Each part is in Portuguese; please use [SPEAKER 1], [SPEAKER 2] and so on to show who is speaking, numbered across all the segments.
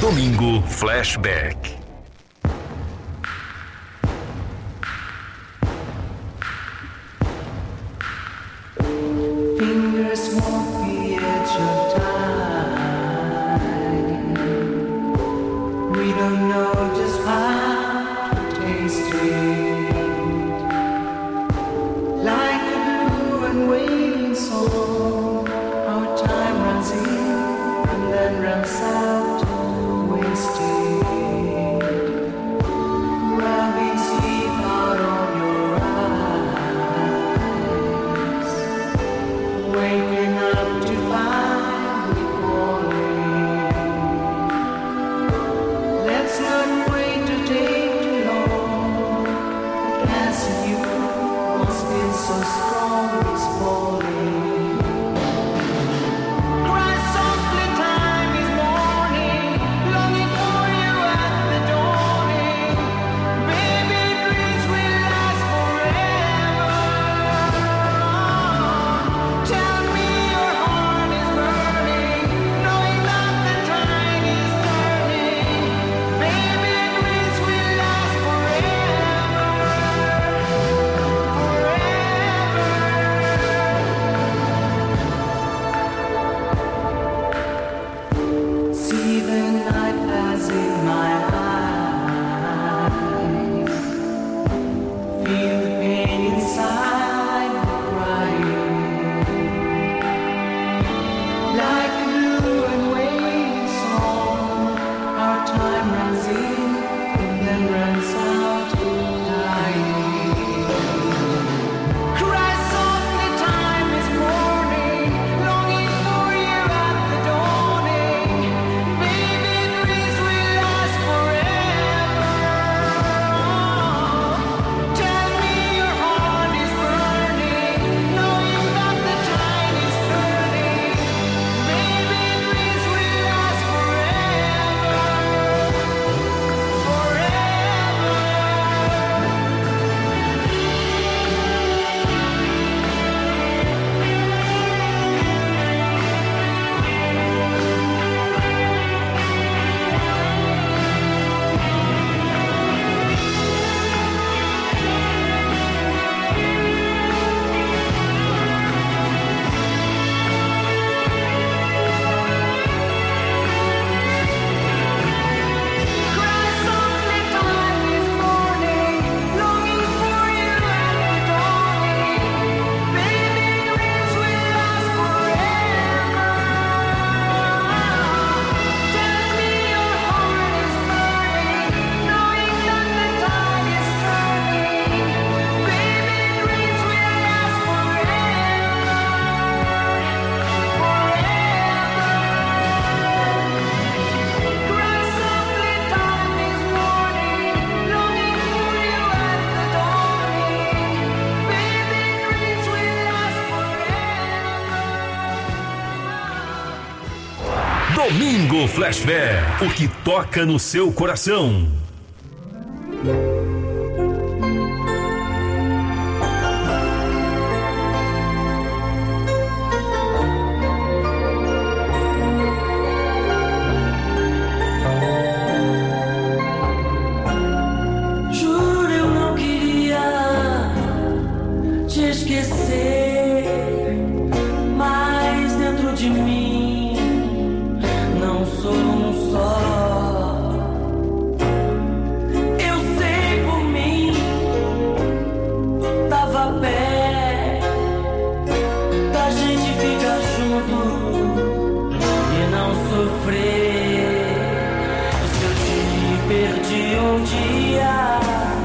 [SPEAKER 1] Domingo Flashback.
[SPEAKER 2] Fingers walk the edge of time. We don't know just how to taste it. Like a blue and waiting song, our time runs in and then runs out, wasted. Rubbing sleep out on your eyes. Waking up to find we calling. Let's not wait to take too long. Can't see you, what's been so strong is falling. Cry softly, time is morning, longing for you at the dawning. Baby, dreams will last forever. Tell me your heart is burning, knowing that the tide is turning. Baby, dreams will last forever, forever. See the night pass in my eyes. Feel the pain inside me crying. Like a blue and waiting song, our time runs in and then runs out, dying. Cry softly, time is mourning, longing for you at the dawning. Baby, dreams will last forever. Tell me your heart is burning, knowing that the tide is turning. Baby, dreams will last forever, Cry softly, time is mourning, longing for you at the dawning. Baby, dreams will last forever. Tell me your heart is burning, knowing that the tide is turning. Baby, dreams will last forever, forever. Cry softly, time is mourning, longing for you at the dawning. Baby, dreams will last forever.
[SPEAKER 1] Domingo Flashback. O que toca no seu coração.
[SPEAKER 2] Juro, eu não queria te esquecer, mas dentro de mim não sou um só. Eu sei por mim, tava perto da gente ficar junto e não sofrer. Se eu te perdi um dia,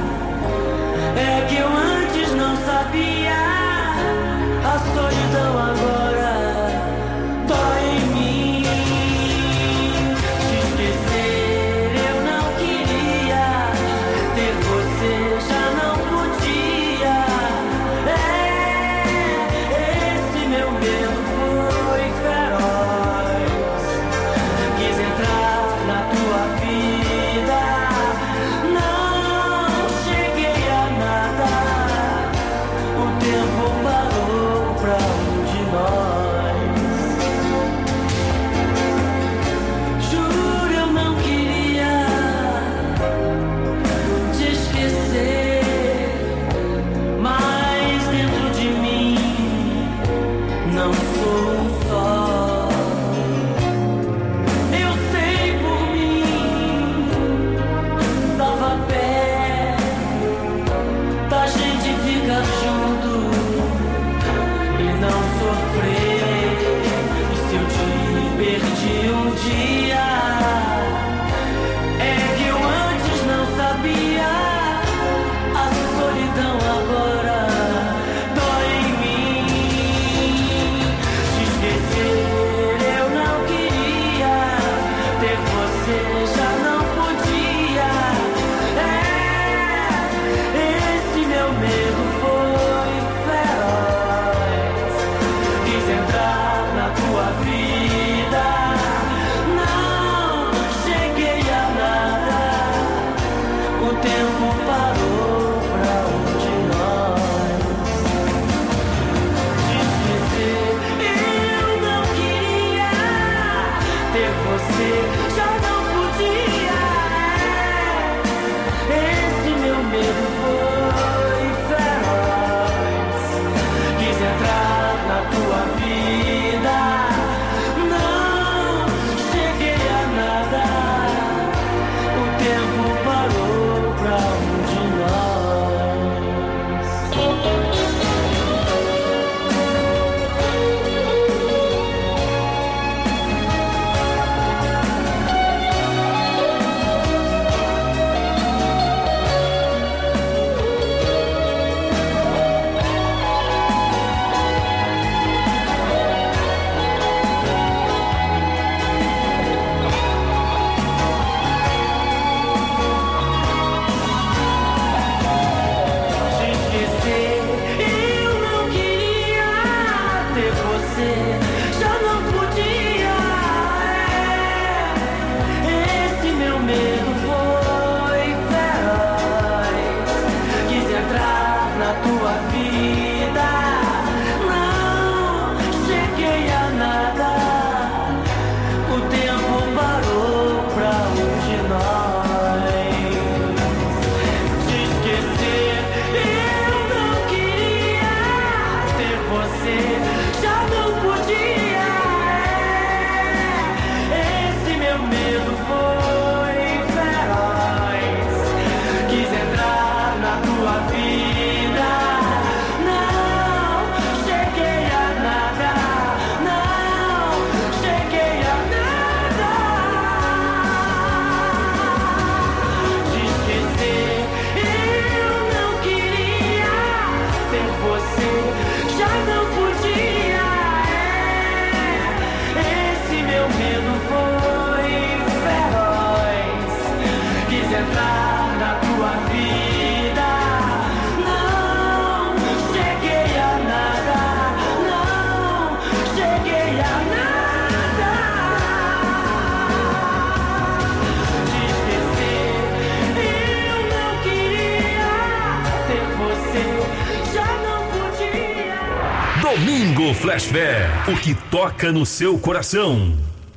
[SPEAKER 2] é que eu antes não sabia. A solidão agora dói em mim. Te esquecer eu não queria, ter você já não podia. Esse meu medo foi feroz. Quis entrar na tua vida, não
[SPEAKER 3] um dia é que eu antes não sabia. A solidão agora dói em mim. Te esquecer eu não queria, ter você já não podia. Esse meu medo foi feroz. Quis entrar na tua vida, não cheguei a nada. O tempo parou pra um de nós. Te esquecer eu não queria, ter você já não podia. Esse meu medo foi feroz. Quis entrar na tua vida, não cheguei a nada. O tempo parou pra um de nós. Te esquecer eu não queria, ter você já não podia. Esse meu medo foi feroz. Quis entrar na tua vida, não cheguei a nada. O tempo parou pra um de nós. Te esquecer eu não queria, ter você já não podia. Esse meu medo foi feroz. Quis entrar na tua vida, não cheguei a nada. Não cheguei a nada. Te esquecer eu não queria, ter você já não podia. Esse meu medo foi feroz. Quis entrar na tua vida, não cheguei a nada. Não cheguei a nada. Te esquecer eu não queria, ter você já não podia.
[SPEAKER 1] Domingo Flashback, o que toca no seu coração.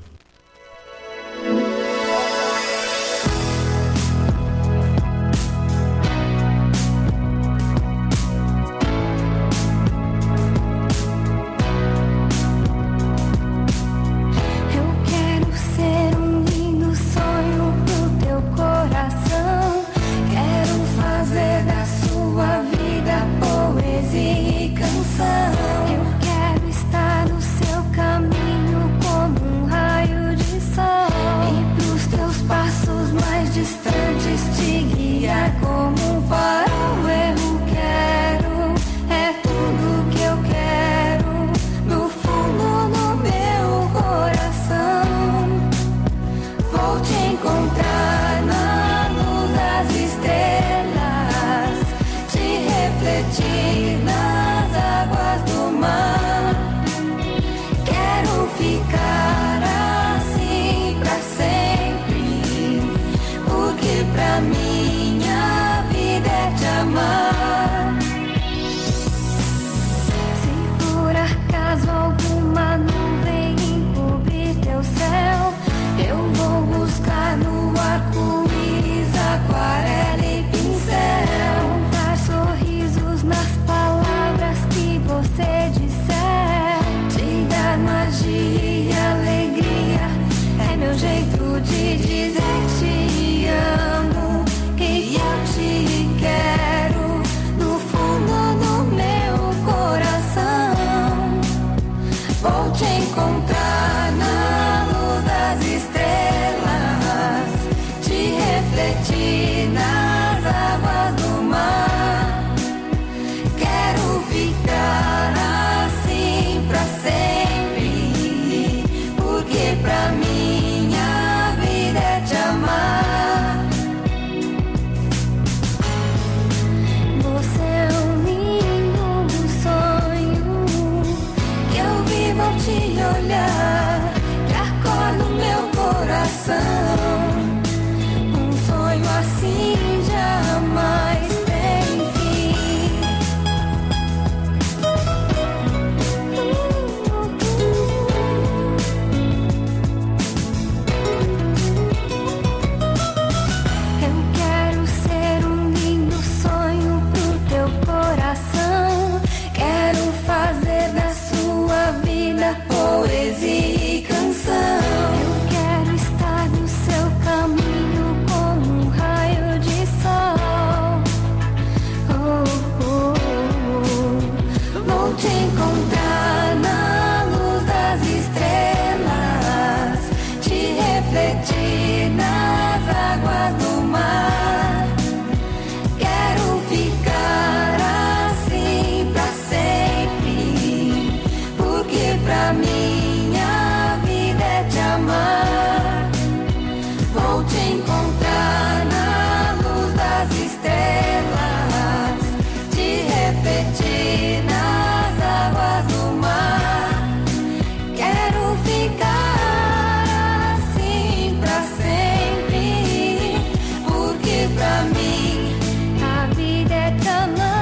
[SPEAKER 4] Eu quero ser um lindo sonho pro teu coração. Quero fazer da sua vida poesia e canção. Eu quero estar no seu caminho como um raio de sol. E pros teus passos mais distantes te guiar como um farol. Eu quero, é tudo que eu quero, no fundo do meu coração. Vou te encontrar na luz das estrelas, te refletir nas águas do mar. Quero ficar assim pra sempre, porque pra minha vida é te amar. Se por acaso alguma nuvem encobrir teu céu, eu vou buscar no arco-íris aquarela e pincel. Dar sorrisos nas palavras que você disser. Te dar magia e alegria, é meu jeito de dizer te amo. Que eu te quero no fundo do meu coração. Vou te encontrar na luz da coração. Um sonho assim jamais tem fim. Eu quero ser um lindo sonho pro teu coração. Quero fazer da sua vida poesia e canção. Eu quero estar no seu caminho como um raio de sol. Oh, oh, oh. Vou te encontrar na luz das estrelas, te refletir nas águas do mar. Quero ficar assim pra sempre, porque pra minha vida é te amar. Vou te encontrar na luz das estrelas, te refletir nas águas do mar. Quero ficar assim pra sempre, porque pra mim a vida é te amar.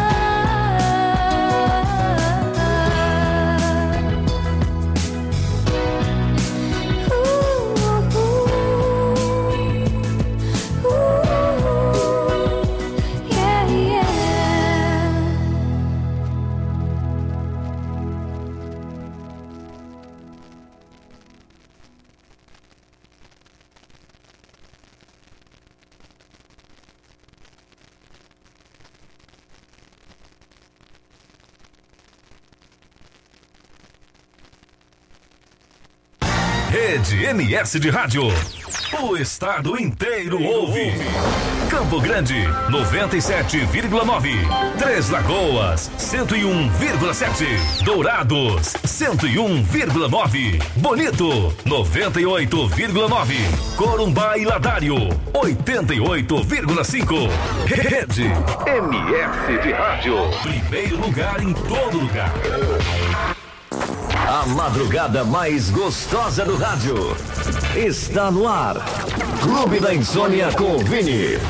[SPEAKER 4] Yeah, yeah.
[SPEAKER 1] Rede MS de Rádio. O estado inteiro ouve. Campo Grande, 97,9. Três Lagoas, 101,7. Dourados, 101,9. Bonito, 98,9. Corumbá e Ladário, 88,5. Rede MS de Rádio. Primeiro lugar em todo lugar.
[SPEAKER 5] A madrugada mais gostosa do rádio está no ar. Clube da Insônia com o Vini.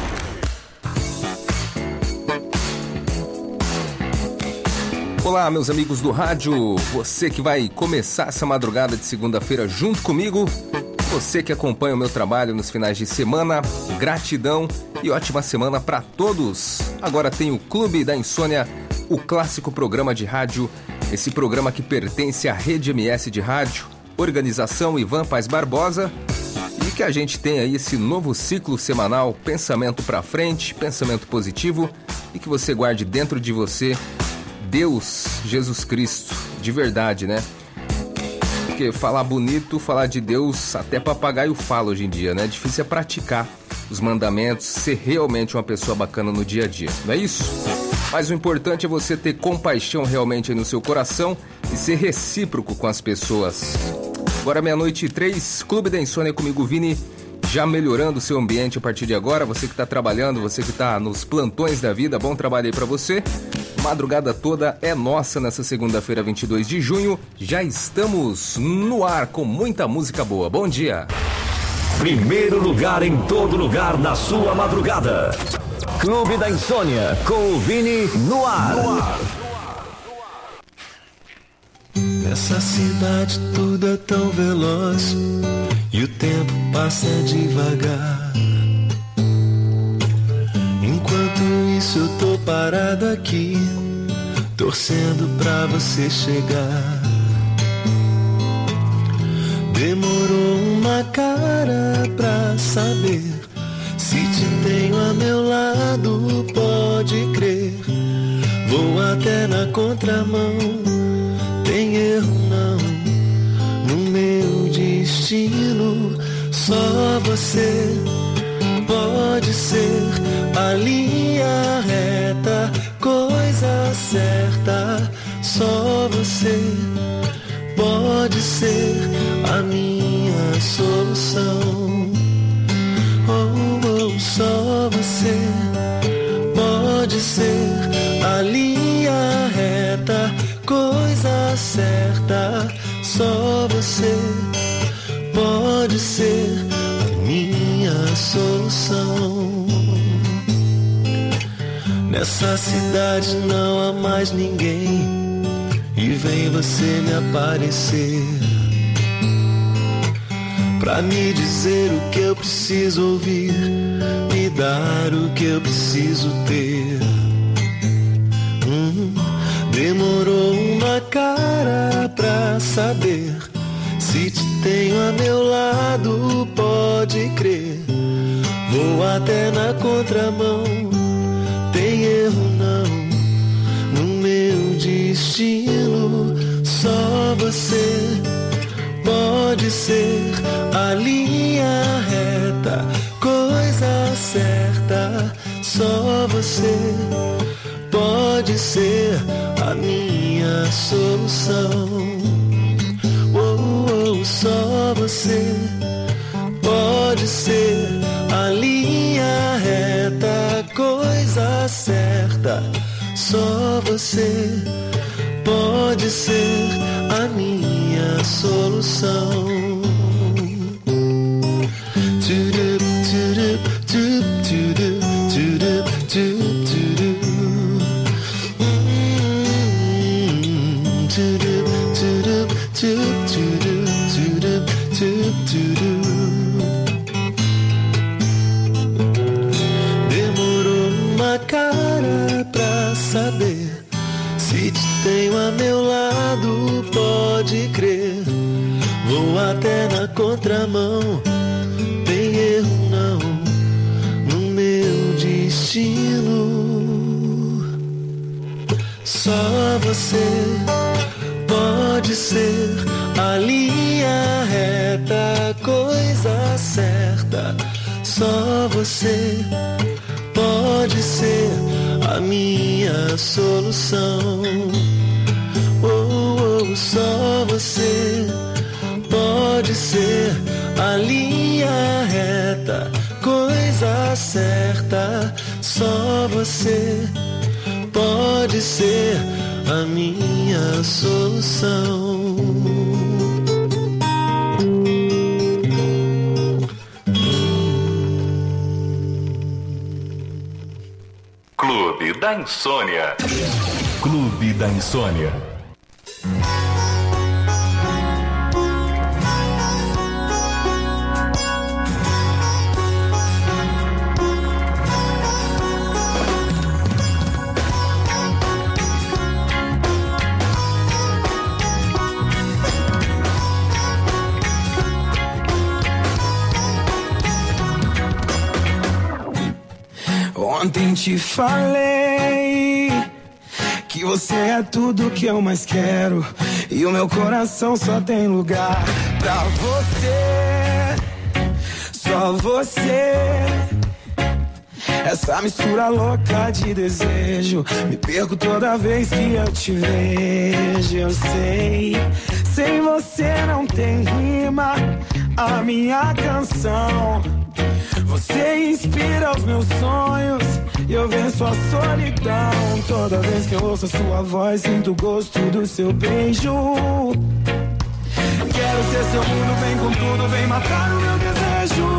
[SPEAKER 6] Olá, meus amigos do rádio, você que vai começar essa madrugada de segunda-feira junto comigo, você que acompanha o meu trabalho nos finais de semana, gratidão e ótima semana para todos. Agora tem o Clube da Insônia, o clássico programa de rádio, esse programa que pertence à Rede MS de Rádio, organização Ivan Paz Barbosa, e que a gente tem aí esse novo ciclo semanal, pensamento pra frente, pensamento positivo, e que você guarde dentro de você Deus, Jesus Cristo, de verdade, né? Porque falar bonito, falar de Deus, até papagaio fala hoje em dia, né? Difícil é praticar os mandamentos, ser realmente uma pessoa bacana no dia a dia, não é isso? Mas o importante é você ter compaixão realmente aí no seu coração e ser recíproco com as pessoas. Agora 00:03, Clube da Insônia comigo, Vini, já melhorando o seu ambiente a partir de agora. Você que está trabalhando, você que está nos plantões da vida, bom trabalho aí pra você. Madrugada toda é nossa nessa segunda-feira, 22 de junho. Já estamos no ar com muita música boa. Bom dia.
[SPEAKER 5] Primeiro lugar em todo lugar na sua madrugada. Clube da Insônia com o Vini no ar.
[SPEAKER 7] Nessa cidade tudo é tão veloz e o tempo passa devagar. Enquanto isso eu tô parado aqui, torcendo pra você chegar. Demorou uma cara pra saber se te tenho a meu lado, pode crer. Vou até na contramão, tem erro não no meu destino. Só você pode ser a linha reta, coisa certa. Só você pode ser a minha solução. Só você pode ser a linha reta, coisa certa. Só você pode ser solução. Nessa cidade não há mais ninguém, e vem você me aparecer pra me dizer o que eu preciso ouvir, me dar o que eu preciso ter. Demorou uma cara pra saber, se te tenho a meu lado, pode crer. Vou até na contramão, tem erro não no meu destino. Só você pode ser a linha reta, coisa certa. Só você pode ser a minha solução. Só você pode ser a linha reta, coisa certa. Só você pode ser a minha solução. Demorou uma cara pra saber, se te tenho a meu lado, pode crer. Vou até na contramão, tem erro não no meu destino. Só você pode ser a linha reta, coisa certa. Só você pode ser a minha solução. Só você pode ser a linha reta, coisa certa. Só você pode ser a minha solução.
[SPEAKER 1] Clube da Insônia. Clube da Insônia.
[SPEAKER 8] Ontem te falei que você é tudo que eu mais quero, e o meu coração só tem lugar pra você, só você. Essa mistura louca de desejo, me perco toda vez que eu te vejo. Eu sei, sem você não tem rima a minha canção. Você inspira os meus sonhos e eu venço a solidão. Toda vez que eu ouço a sua voz, sinto o gosto do seu beijo. Quero ser seu mundo, vem com tudo, vem matar o meu desejo.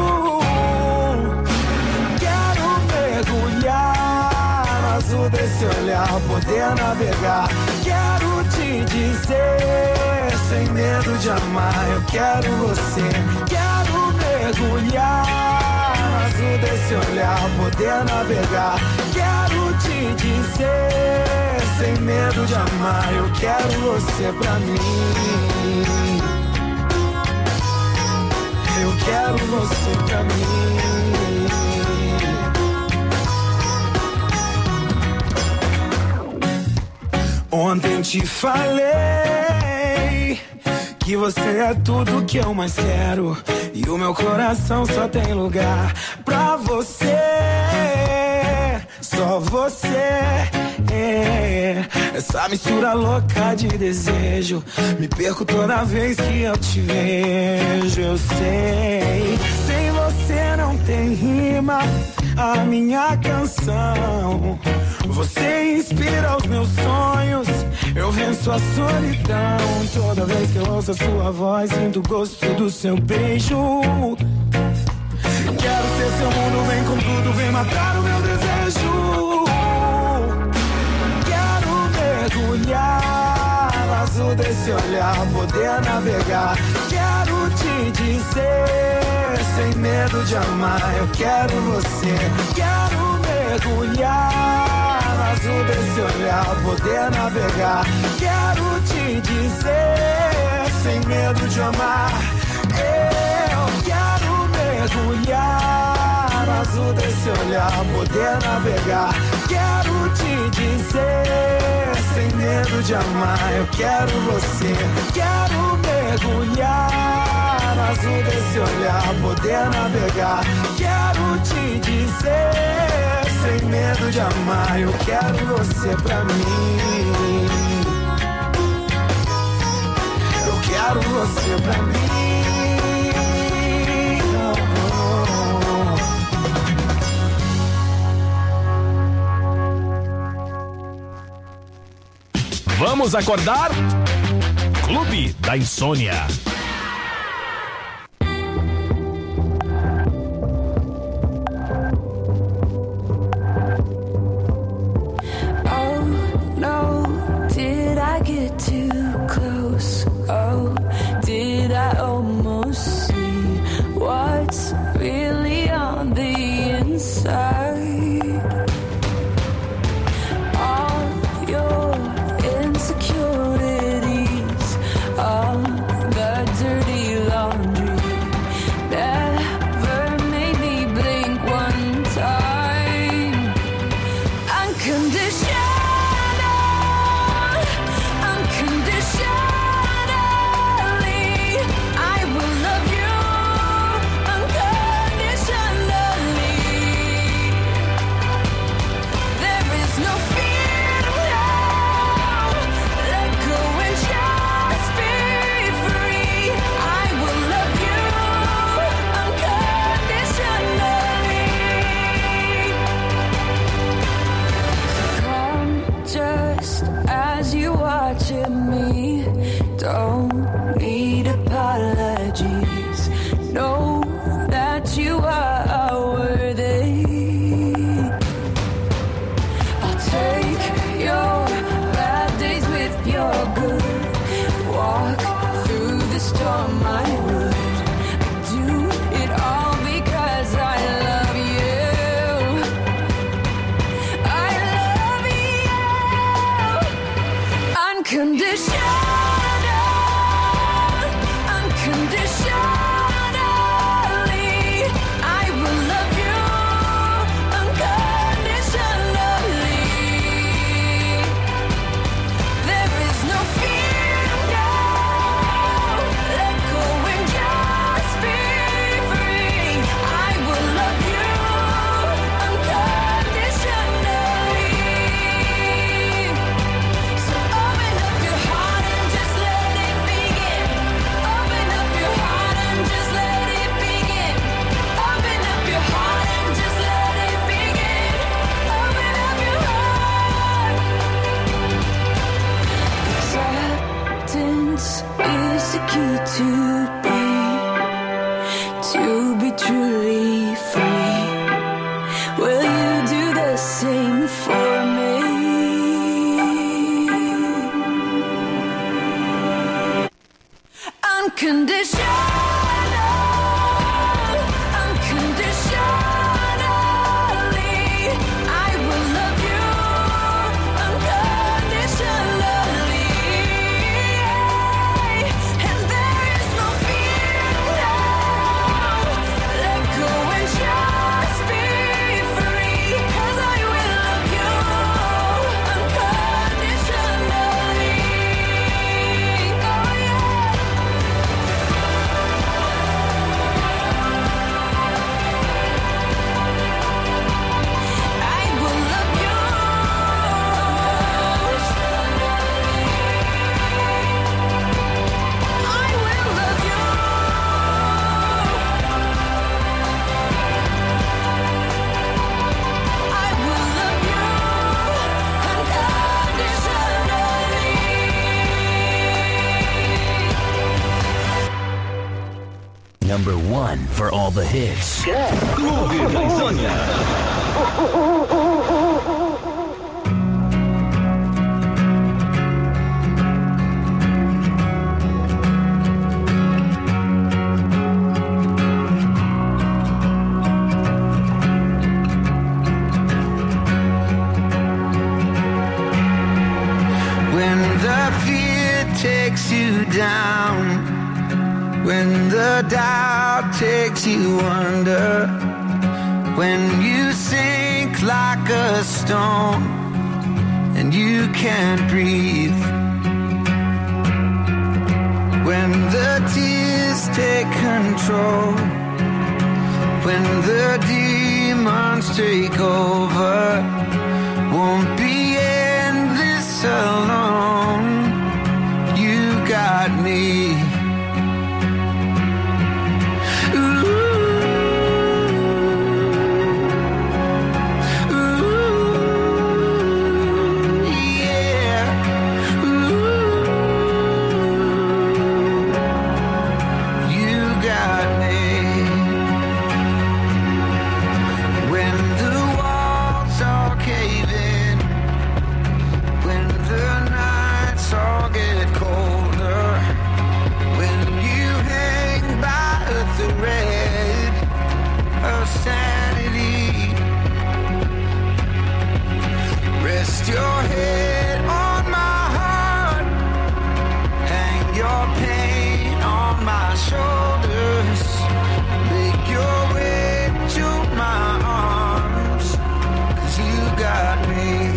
[SPEAKER 8] Quero mergulhar no azul desse olhar, poder navegar. Quero te dizer, sem medo de amar, eu quero você. Quero mergulhar desse olhar, poder navegar. Quero te dizer, sem medo de amar, eu quero você pra mim. Eu quero você pra mim. Ontem te falei que você é tudo que eu mais quero, e o meu coração só tem lugar pra você, só você. Essa mistura louca de desejo, me perco toda vez que eu te vejo. Eu sei, sem você não tem rima a minha canção. Você inspira os meus sonhos, eu venço a solidão. Toda vez que eu ouço a sua voz, sinto o gosto do seu beijo. quero ser seu mundo, vem com tudo, vem matar o meu desejo. Quero mergulhar no azul desse olhar, poder navegar. Quero te dizer, sem medo de amar, eu quero você. Quero mergulhar no azul desse olhar, poder navegar. Quero te dizer, sem medo de amar, eu quero mergulhar no azul desse olhar, poder navegar. Quero te dizer, sem medo de amar, eu quero você. Quero mergulhar no azul desse olhar, poder navegar. Quero te dizer, sem medo de amar, eu quero você pra mim. Eu quero você pra mim.
[SPEAKER 1] Vamos acordar? Clube da Insônia.
[SPEAKER 4] Oh no, did I get too close? Oh, did I almost see what's really on the inside? All your insecurities, all the dirty laundry, never made me blink one time. Unconditionally, I will love you unconditionally. There is no fear now. Let go and just be free. I will love you unconditionally. Come just as you watching me. Don't need apologies. Know that you are worthy. I'll take your bad days with your good. Walk through the storm, I would. Do it all because I love you. I love you unconditionally. Unconditionally, I will love you unconditionally. There is no fear now. Let go and just be free. I will love you unconditionally. So open up your heart and just let it begin. Open up your heart and just let it begin. Open up your heart and just let it begin. Open up your heart. Acceptance is the key to be truly free. Will you do the same for me? Unconditionally, I will love you unconditionally. And there is no fear now. Let go and just
[SPEAKER 9] number one for all the hits.
[SPEAKER 5] Clube da Insônia.
[SPEAKER 8] When the fear takes you down, when the doubt takes you under, when you sink like a stone and you can't breathe, when the tears take control, when the demons take over, won't be endless alone. You got me. Your head on my heart, hang your pain on my shoulders, make your way to my arms, 'cause you got me.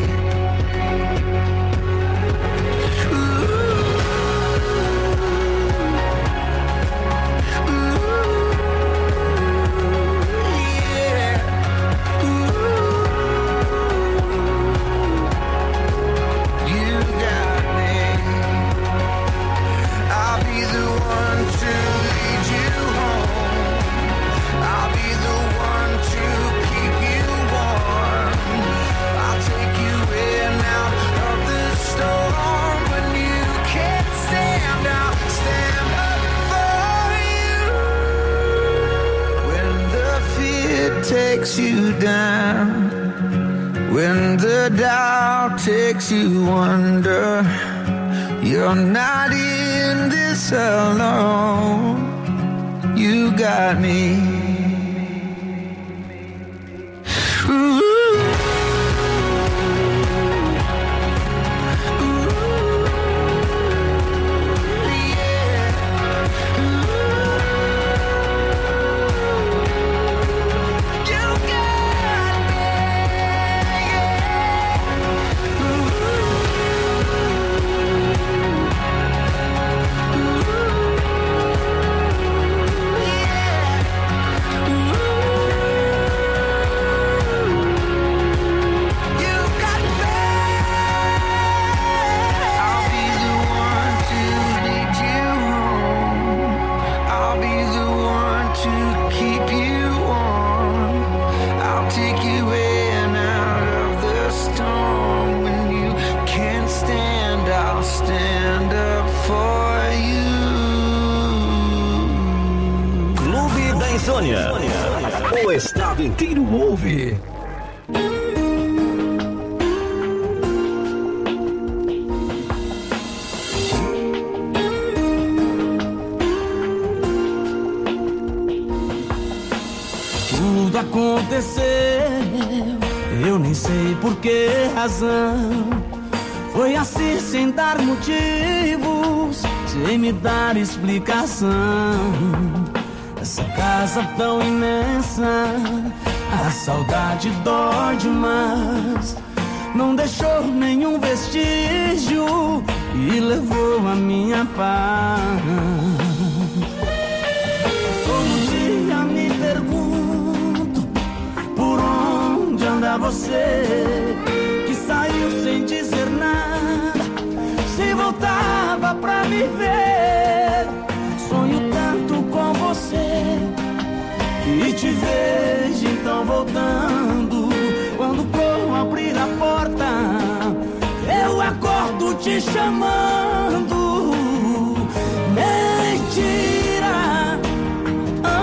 [SPEAKER 8] Takes you down, when the doubt takes you under, you're not in this alone. You got me.
[SPEAKER 5] Insônia. O estado inteiro ouve.
[SPEAKER 3] Tudo aconteceu, eu nem sei por que razão. Foi assim sem dar motivos, sem me dar explicação. Essa casa tão imensa, a saudade dói demais. Não deixou nenhum vestígio e levou a minha paz. Todo dia me pergunto por onde anda você, que saiu sem dizer nada, se voltava pra me ver. Sonho tanto com você e te vejo então voltando. Quando corro abrir a porta, eu acordo te chamando. Mentira,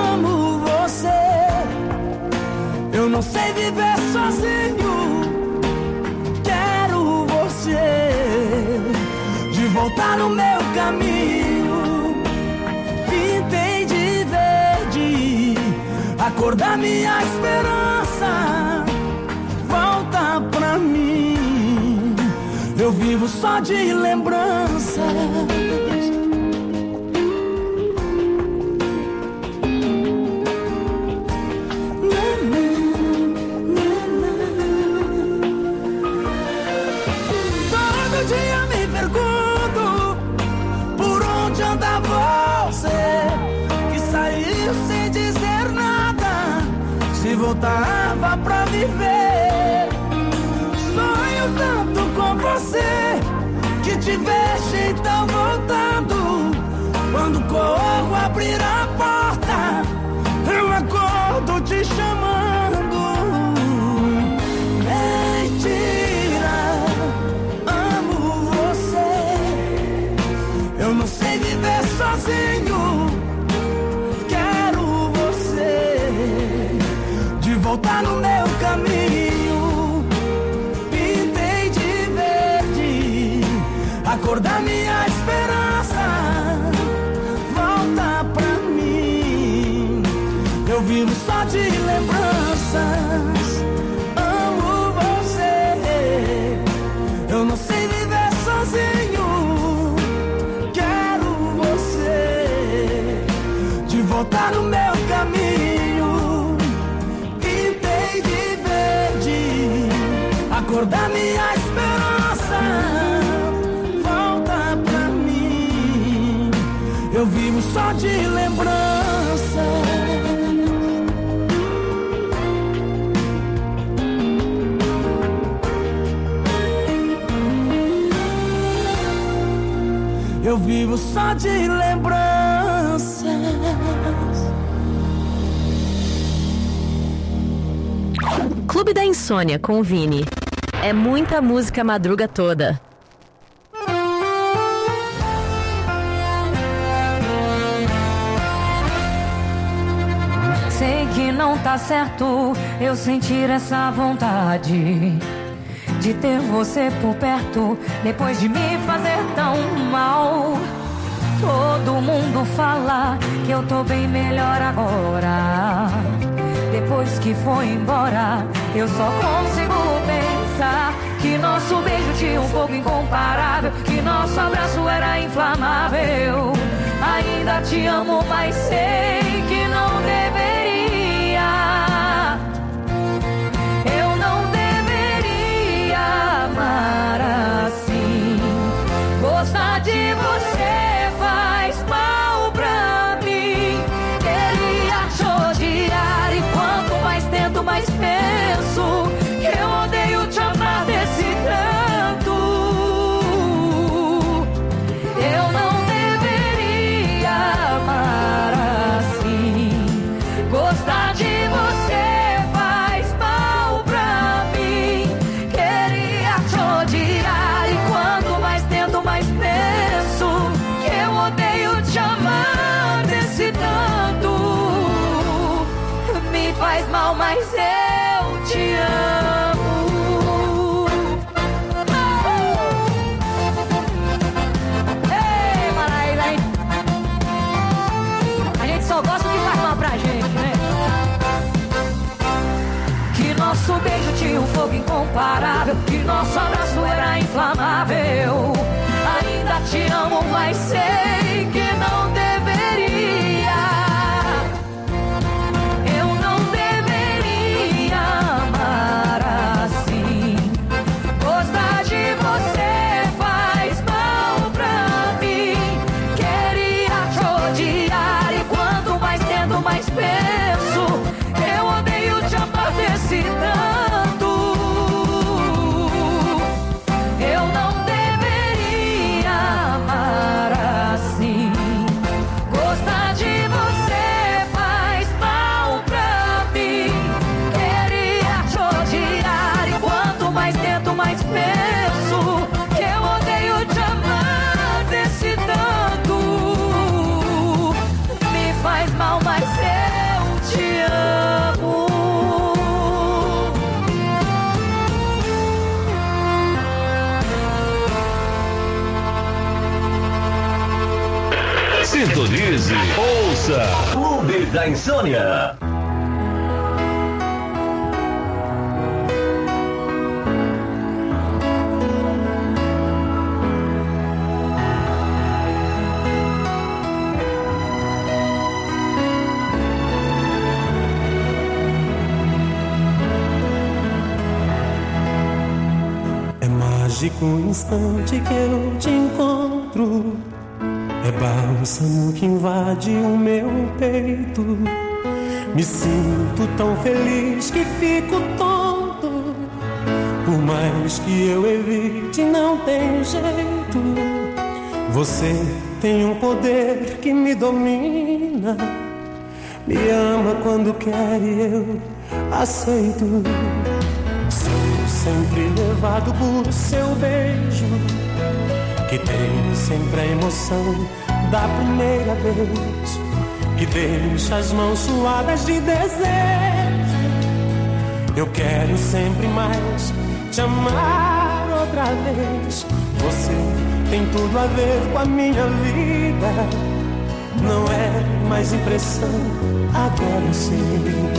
[SPEAKER 3] não sei viver sozinho. Quero você de volta no meu caminho. Pintei de verde a cor da minha esperança. Volta pra mim, eu vivo só de lembranças. Todo dia me pergunto por onde anda você, que saiu sem dizer nada, se voltava pra viver. Sonho tanto com você, que te vejo então voltando. Quando corro abrir a porta, eu acordo te chamando. Mentira, amo você. Eu não sei viver sozinho. Quero você de volta no meu caminho. Pintei de verde a cor da minha esperança. Volta pra mim, eu vivo só de lembranças. Amo você, eu não sei viver sozinho. Quero você de volta no meu caminho. Pintei de verde a cor da minha esperança. Volta pra mim, eu vivo só de lembrança. Eu vivo só de lembranças.
[SPEAKER 10] Clube da Insônia com o Vini. É muita música a madruga toda.
[SPEAKER 11] Sei que não tá certo eu sentir essa vontade de ter você por perto, depois de me fazer tão mal. Todo mundo fala que eu tô bem melhor agora. Depois que foi embora, eu só consigo pensar que nosso beijo tinha um fogo incomparável, que nosso abraço era inflamável. Ainda te amo, mas sei que não deveria. Eu não deveria amar assim. Gostar de você faz mal pra mim. Queria te odiar e quanto mais tento, mais penso que eu odeio te amar desse tanto. Eu não deveria amar assim. Gostar de você faz mal pra mim. Queria te odiar e quanto mais tento, mais penso que eu odeio te amar desse tanto. Me faz mal, mas eu te amo. Ei, Maraíla, hein? A gente só gosta do que faz mal pra gente, né? Que nosso beijo tinha um fogo incomparável, que nosso abraço era inflamável. Ainda te amo, mas sei que não deveria. Eu não deveria amar
[SPEAKER 5] da Insônia.
[SPEAKER 3] Mágico instante que eu te encontro, é bálsamo que invade o meu peito. Me sinto tão feliz que fico tonto. Por mais que eu evite, não tem jeito. Você tem um poder que me domina. Me ama quando quer e eu aceito. Sempre levado por seu beijo, que tem sempre a emoção da primeira vez, que deixa as mãos suadas de desejo. Eu quero sempre mais te amar outra vez. Você tem tudo a ver com a minha vida. Não é mais impressão, agora eu sei.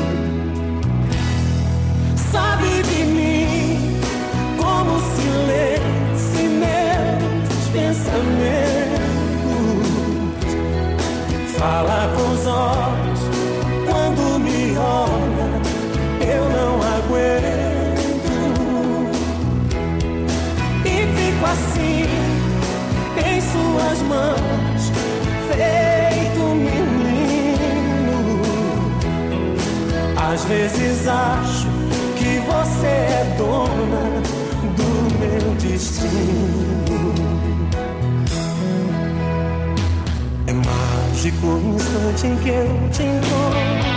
[SPEAKER 3] Sabe de mim como se lesse meus pensamentos. Fala com os olhos quando me olha, eu não aguento. E fico assim em suas mãos, feito menino. Às vezes acho que você é dona do meu destino. É mágico o instante em que eu te encontro.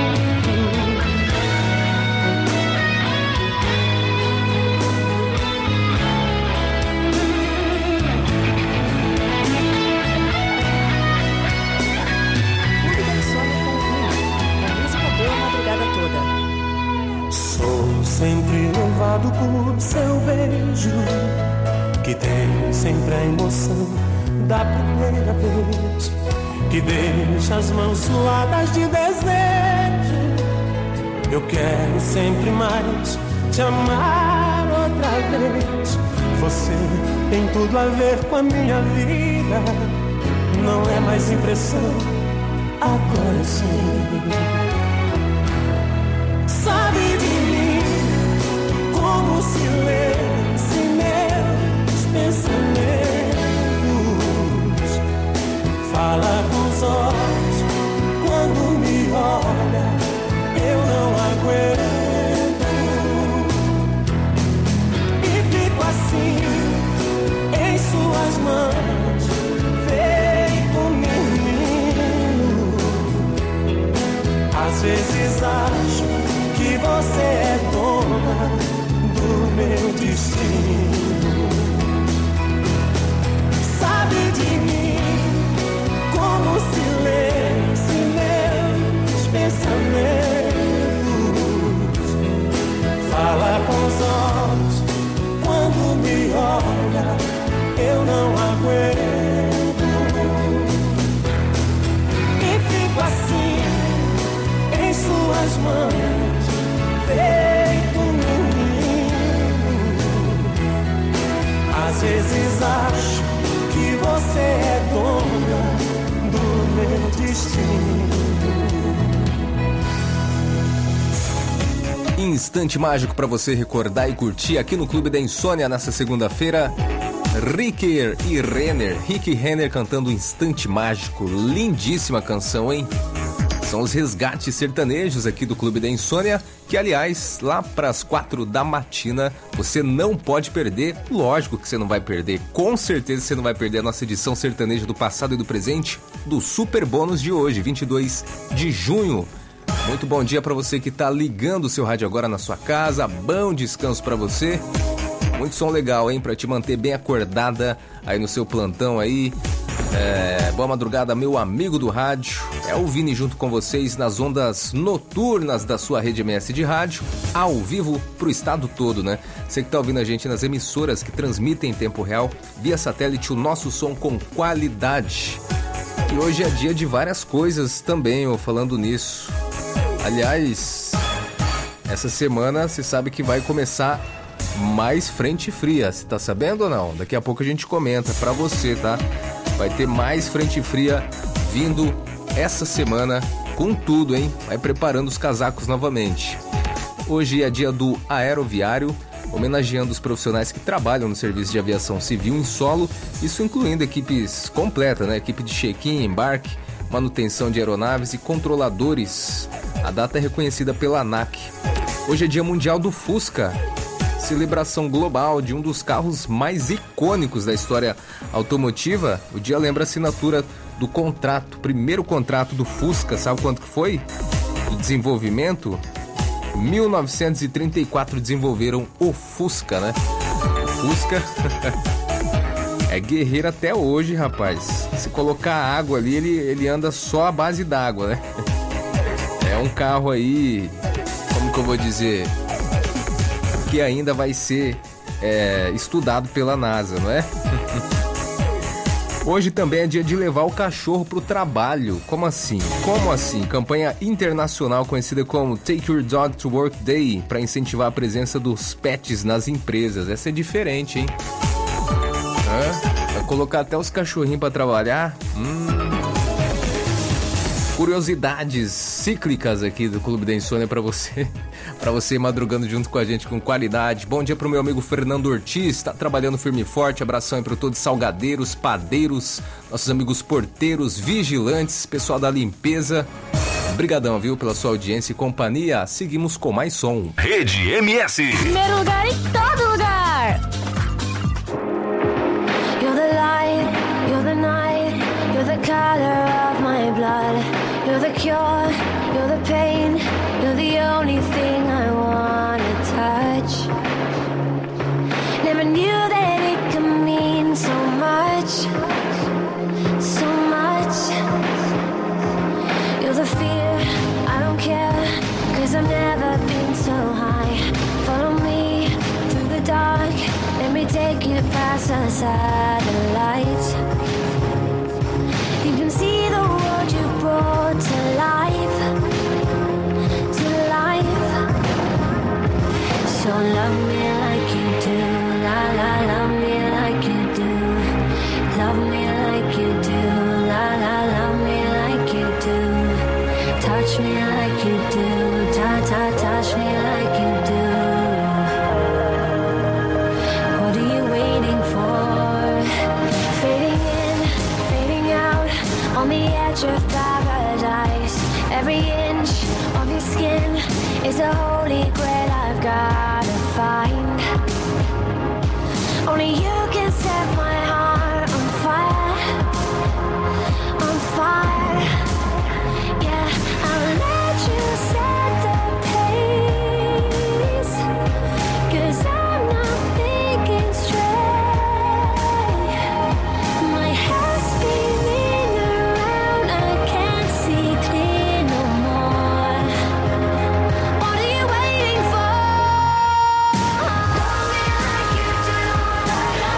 [SPEAKER 10] Clube da Insônia com Vini. É música boa a madrugada toda.
[SPEAKER 3] Sou sempre levado por seu beijo, que tem sempre a emoção da primeira vez, que deixa as mãos suadas de desejo. Eu quero sempre mais te amar outra vez. Você tem tudo a ver com a minha vida. Não é mais impressão, agora eu sei. Sabe de mim como se lesse meus pensamentos. Fala com os olhos quando me olha, eu não aguento. E fico assim em suas mãos, feito menino. Às vezes acho que você é dona do meu destino. Sabe de mim como se lesse meus pensamentos. Fala com os olhos quando me olha, eu não aguento. E fico assim em suas mãos, feito menino. Às vezes acho que você é dona do meu destino.
[SPEAKER 6] Instante mágico pra você recordar e curtir aqui no Clube da Insônia nessa segunda-feira. Rick e Renner. Rick e Renner cantando Instante Mágico. Lindíssima canção, hein? São os resgates sertanejos aqui do Clube da Insônia, que, aliás, lá pras 4 da matina, você não pode perder. Lógico que você não vai perder. Com certeza você não vai perder a nossa edição sertaneja do passado e do presente do Super Bônus de hoje, 22 de junho. Muito bom dia pra você que tá ligando o seu rádio agora na sua casa. Bom descanso pra você. Muito som legal, hein? Pra te manter bem acordada aí no seu plantão aí. Boa madrugada, meu amigo do rádio. É o Vini junto com vocês nas ondas noturnas da sua rede MS de rádio, ao vivo pro estado todo, né? Você que tá ouvindo a gente nas emissoras que transmitem em tempo real, via satélite, o nosso som com qualidade. E hoje é dia de várias coisas também, ó, falando nisso. Aliás, essa semana você sabe que vai começar mais frente fria. Você tá sabendo ou não? Daqui a pouco a gente comenta pra você, tá? Vai ter mais frente fria vindo essa semana com tudo, hein? Vai preparando os casacos novamente. Hoje é dia do aeroviário, homenageando os profissionais que trabalham no serviço de aviação civil em solo, isso incluindo equipes completas, né? Equipe de check-in, embarque, manutenção de aeronaves e controladores. A data é reconhecida pela ANAC. Hoje é dia mundial do Fusca, celebração global de um dos carros mais icônicos da história automotiva. O dia lembra a assinatura do contrato, primeiro contrato do Fusca, sabe quanto que foi? Do desenvolvimento? 1934 desenvolveram o Fusca, né? O Fusca é guerreiro até hoje, rapaz. Se colocar água ali, ele anda só à base d'água, né? É um carro aí, como que eu vou dizer, que ainda vai ser estudado pela NASA, não é? Hoje também é dia de levar o cachorro pro trabalho. Como assim? Como assim? Campanha internacional conhecida como Take Your Dog to Work Day, para incentivar a presença dos pets nas empresas. Essa é diferente, hein? Vai colocar até os cachorrinhos para trabalhar? Curiosidades cíclicas aqui do Clube da Insônia para você ir madrugando junto com a gente com qualidade. Bom dia pro meu amigo Fernando Ortiz, tá trabalhando firme e forte. Abração aí para todos os salgadeiros, padeiros, nossos amigos porteiros, vigilantes, pessoal da limpeza. Obrigadão, viu, pela sua audiência e companhia. Seguimos com mais som.
[SPEAKER 1] Rede MS.
[SPEAKER 4] Primeiro lugar em todo lugar. You're the light, you're the night, you're the color of my blood. You're the cure, you're the pain, you're the only thing I wanna touch. Never knew that it could mean so much, so much. You're the fear, I don't care, 'cause I've never been so high. Follow me through the dark, let me take you past the satellites. You can see the world you brought to life, to life. So love me like you do, la la, love me like you do. Love me like you do, la la, love me like you do. Touch me like you do, touch me like you do. What are you waiting for? Fading in, fading out, on the edge of paradise. Every inch of your skin is a holy grail I've gotta find. Only you can set my heart on fire, on fire. Yeah, I'll let you set the pace, 'cause I'm not thinking straight. My head's spinning around, I can't see clear no more. What are you waiting for? Love me like you do, la la,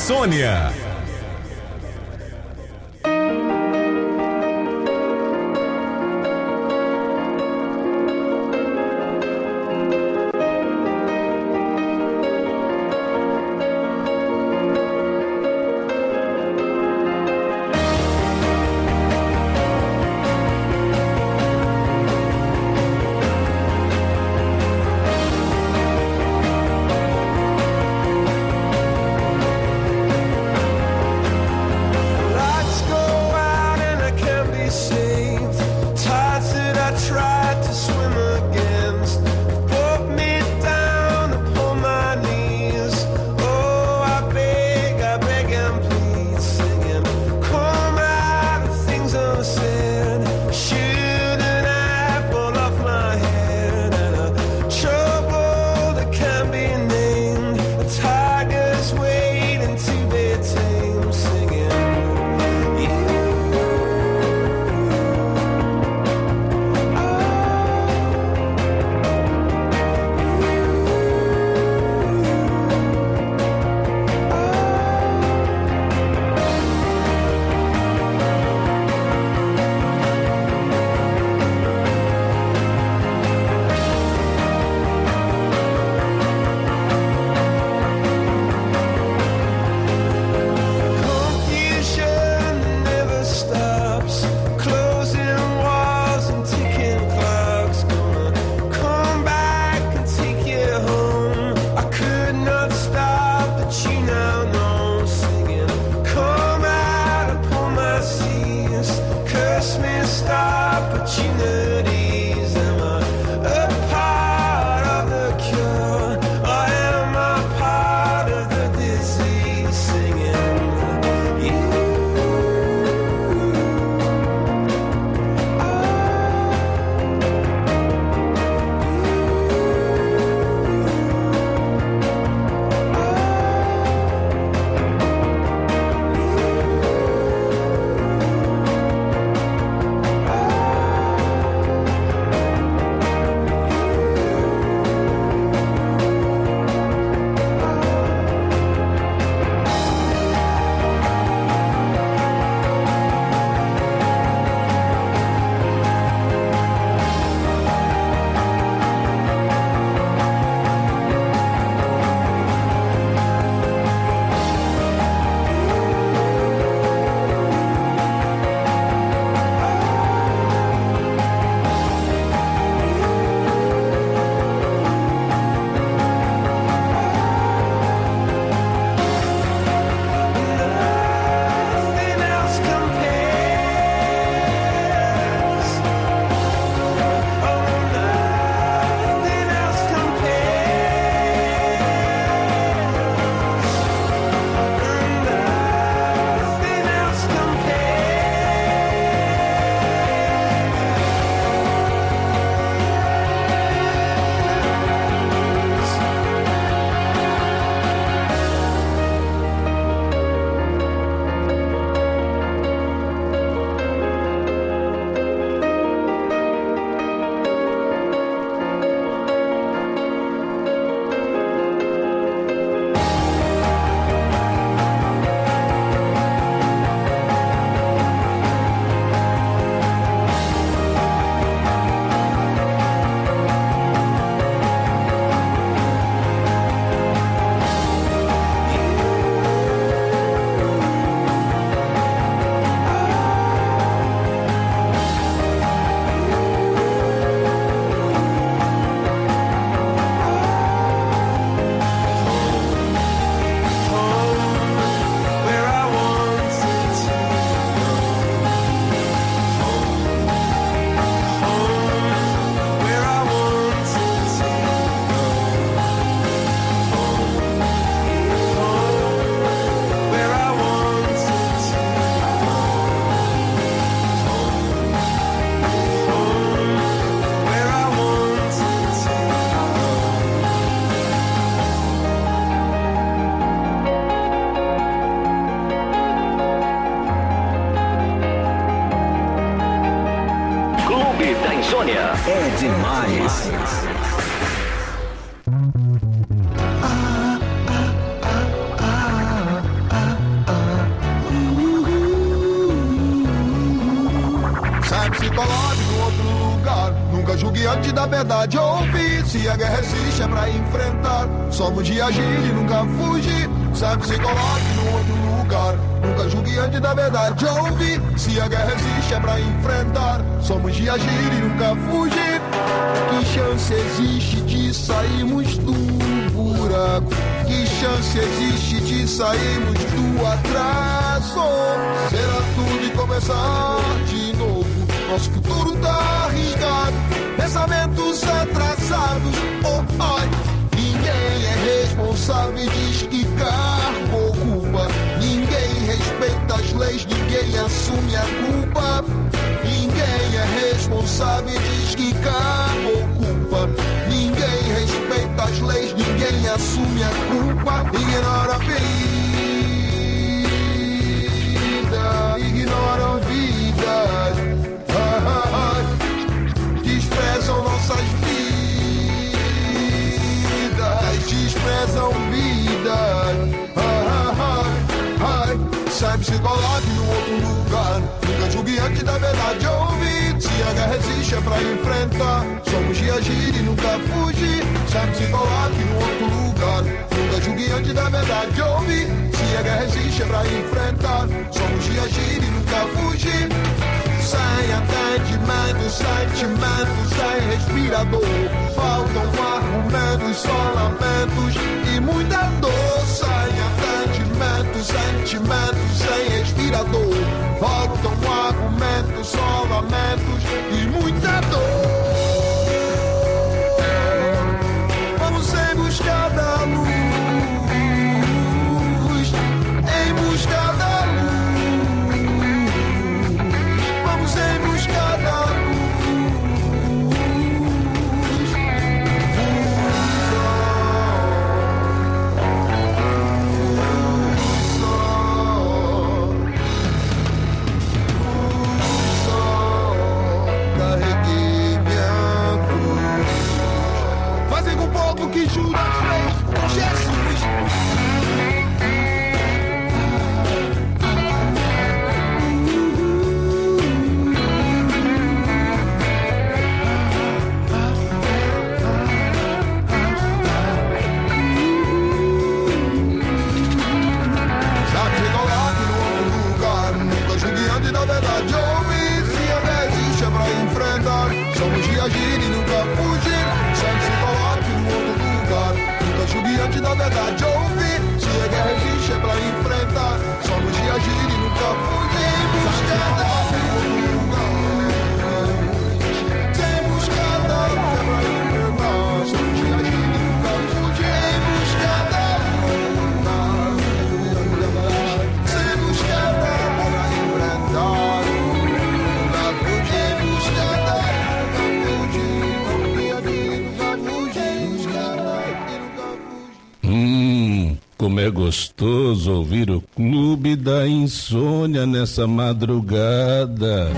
[SPEAKER 1] Insônia.
[SPEAKER 8] Lights go out and I can't be saved. Tides that I tried to swim against brought me down upon my knees. Oh, I beg and plead, singing, come out of things unsaid. Shouldn't I pull off my head and a trouble that can't be named? A tiger's waiting to be tamed, singing. Confusion never stops. Closing walls and ticking clocks. Gonna come back and take you home. I could not stop, but you now know. Singing, come out upon my seas. Curse me, stop opportunities. Am I a part of the cure? Or am I part of the disease? Singing, nothing else compares. Oh, nothing else compares. Nothing else where I wanted to go. Home, where I wanted to go. Home, where I wanted to go. Home, where I wanted to go.
[SPEAKER 5] Clube da Insônia. É demais.
[SPEAKER 12] coloque no outro lugar. Nunca julgue antes da verdade ouvir. Se a guerra existe é pra enfrentar. Somos de agir e nunca fugir. Sempre se coloque no outro lugar. Nunca julgue antes da verdade ouvir. Se a guerra existe é pra enfrentar. Somos de agir e nunca fugir. Que chance existe de sairmos do buraco? Que chance existe de sairmos do atraso? Será tudo e começar de novo. Nosso futuro tá arriscado. Pensamentos atrasados. Oh, ai. Ninguém é responsável e diz que cargo ocupa. Ninguém respeita as leis, ninguém assume a culpa. Ninguém é responsável e diz que cargo ocupa. Ninguém respeita as leis, ninguém assume a culpa. Ignora a vida, ignora a vida. Desprezam nossas vidas, desprezam vidas. Sempre se coloque no outro lugar. Nunca julgue antes da verdade ouvir. Se a guerra existe é pra enfrentar. Somos de agir e nunca fugir. Sempre se coloque no outro lugar. Nunca julgue antes da verdade ouvir. Se a guerra existe é pra enfrentar. Somos de agir e nunca fugir. Sem atendimento, sentimento, sem respirador. Faltam argumentos, só lamentos e muita dor. Sem atendimento, sentimento, sem respirador. Faltam argumentos, só lamentos e muita dor. Vamos em busca da luz, em busca da luz. Vamos em busca da luz. Carreguei minha cruz. Fazem com o povo que jura fez com Jesus. Da verdade ouvir, se a guerra existe é pra enfrentar. Somos de agir e nunca fugir. Sempre se coloque no outro lugar. Nunca julgue antes da verdade ouvir. Se a guerra existe é pra enfrentar. Somos de agir e nunca fugir. Em busca da luz, sem buscar da luz é pra enfrentar. Somos de agir e nunca fugir. Em busca da luz, sem buscar da luz.
[SPEAKER 13] Como é gostoso ouvir o Clube da Insônia nessa madrugada.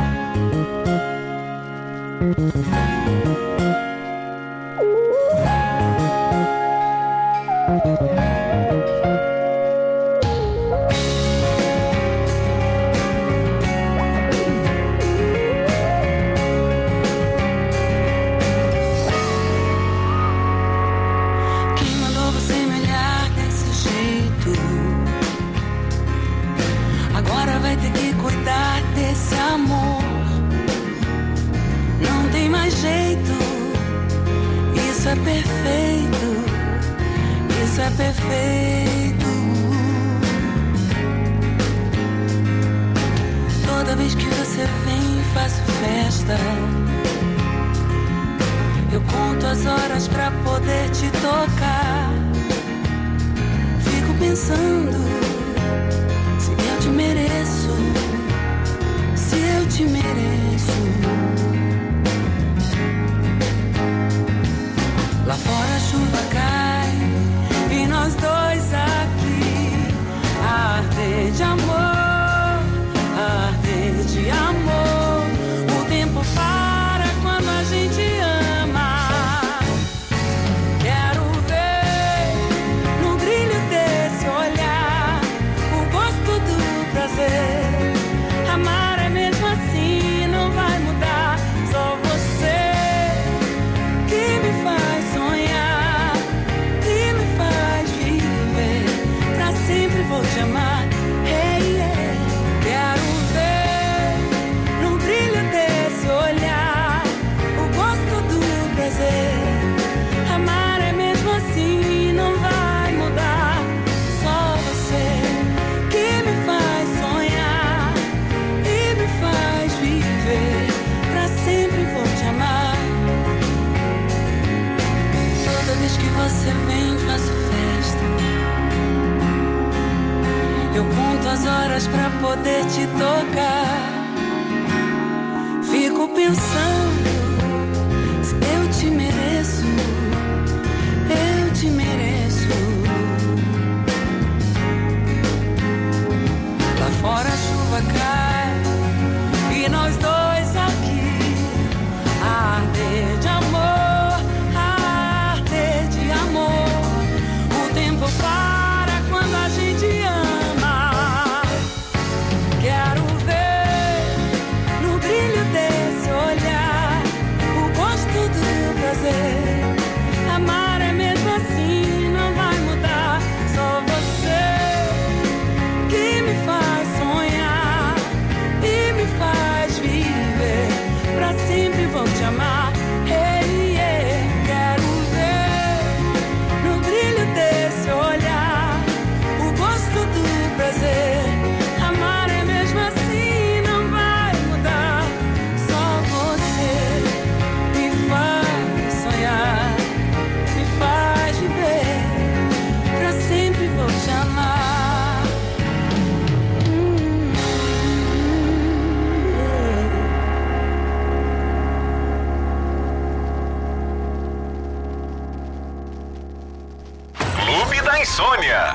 [SPEAKER 4] Quem mandou você me olhar desse jeito? Agora vai ter que cuidar desse amor. Não tem mais jeito. Isso é perfeito. Isso é perfeito. Toda vez que você vem, faço festa. Eu conto as horas pra poder te tocar. Fico pensando se eu te mereço, se eu te mereço. Lá fora a chuva cai e nós dois aqui a arder de amor, a arder de amor. O tempo para quando a gente ama. Quero ver no brilho desse olhar o gosto do prazer. Amar é mesmo assim, não vai mudar.
[SPEAKER 14] você vem, faço festa. Eu conto as horas pra poder te tocar. Fico pensando se eu te mereço, eu te mereço. Lá fora a chuva cai e nós dois aqui a arder de amor, a arder de amor. O tempo para quando a gente ama. Quero ver no brilho desse olhar o gosto do prazer. Amar é mesmo assim, não vai mudar. Só você que me faz sonhar e me faz viver. Pra sempre vou te amar. Hey, yeah. Quero ver no brilho desse olhar o gosto do prazer. Amar é mesmo assim, não vai mudar. Só você me faz sonhar, me faz viver. Pra sempre vou te amar.
[SPEAKER 1] Clube da Insônia.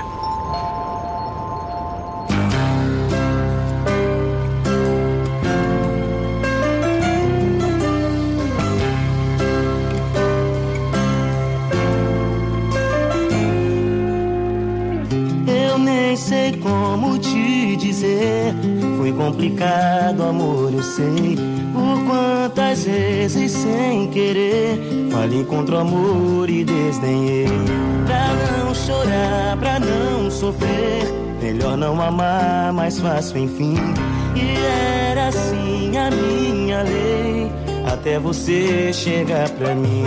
[SPEAKER 3] Eu nem sei como te dizer. Foi complicado, amor, eu sei. Por quantas vezes sem querer falei contra o amor e desdenhei. Pra não chorar, pra não sofrer, melhor não amar, mais fácil enfim. E era assim a minha lei, até você chegar pra mim.